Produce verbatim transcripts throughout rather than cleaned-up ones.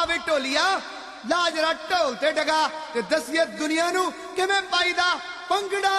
आवे ढोलिया ला जरा ढोल ते डगा ते दसिए दुनिया नू किवें पाईदा भंगड़ा।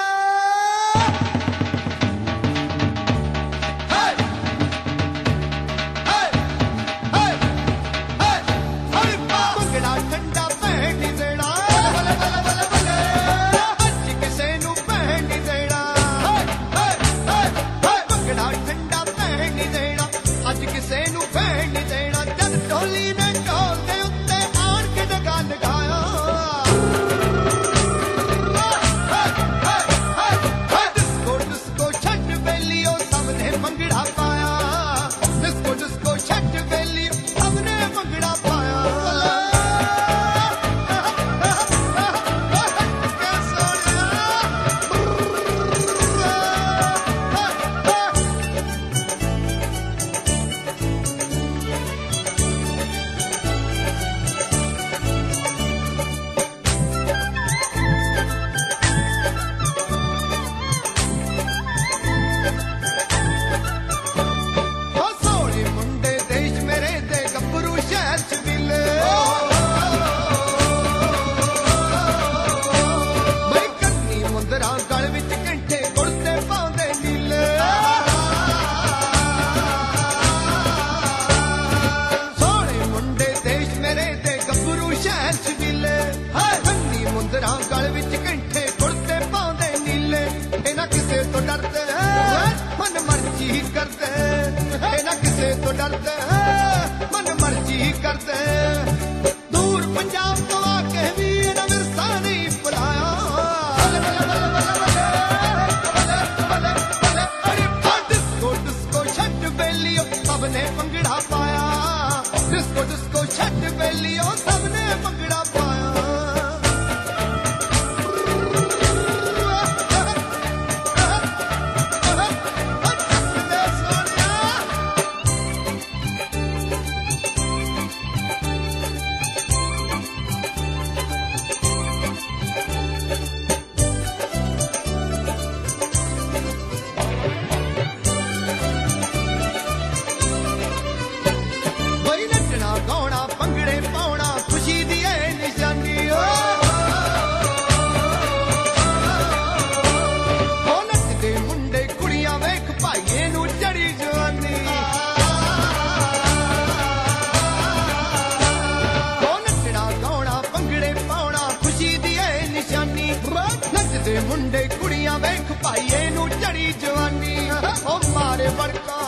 मुंडे कुड़ियां वेख भाईए नू चढ़ी जवानी ओ मारे बड़का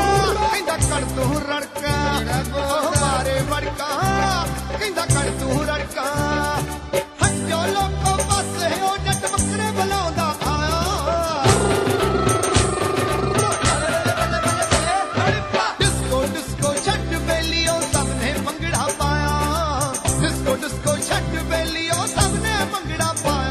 कहंदा कर तू रड़का ओ मारे बड़का कहंदा कर तू रड़का हंजो लोको पासे ओ जट बकरे बुलाउंदा आया डिस्को डिस्को छट बेलियो सबने भंगड़ा पाया डिस्को डिस्को छट बेलियो सबने भंगड़ा पाया।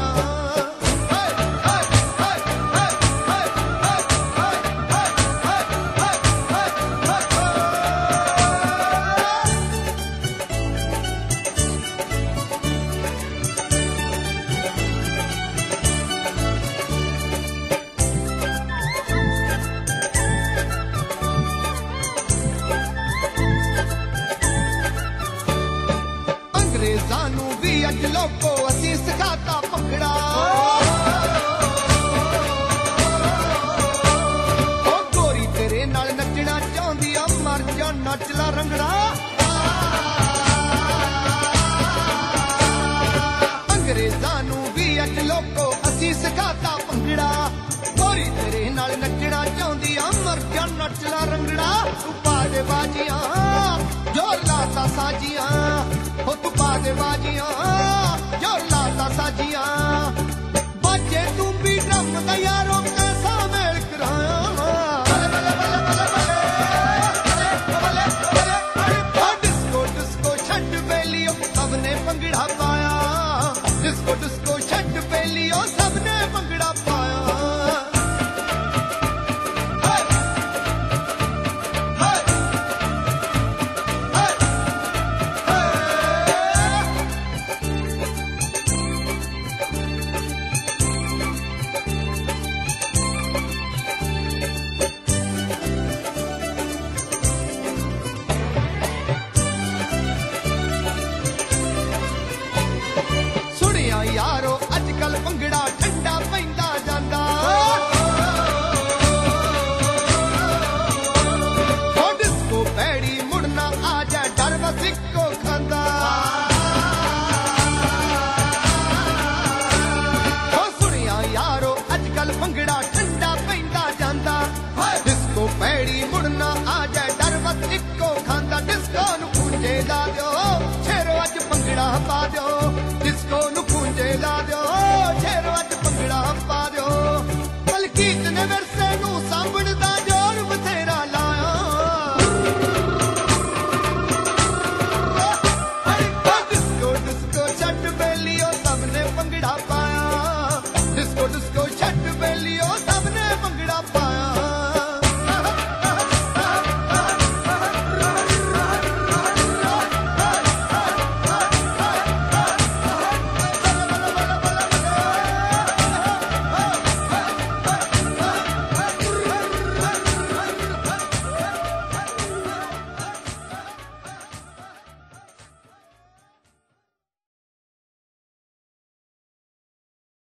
अंग्रेजानू भी अज लोको असी सिखाता भंगड़ा ओ गोरी तेरे नाल नचना चाहती आ मर जा नचला रंगड़ा। अंग्रेजानू भी अज लोको असी सिखाता भंगड़ा गोरी तेरे नाल नचना चाहती आ मर जा नचला रंगड़ा। तू पा दे बाजियां जोर लाता साजियां हो तू पा दे बाजियां जोर लाता साजियां बाजे तू भी ड्रम दा यारों कैसा मेल कराया। डिस्को डिस्को छट बेलियो सबने भंगड़ा पाया डिस्को डिस्को छट बेलियो सबने भंगड़ा पाया। ਗੀਤ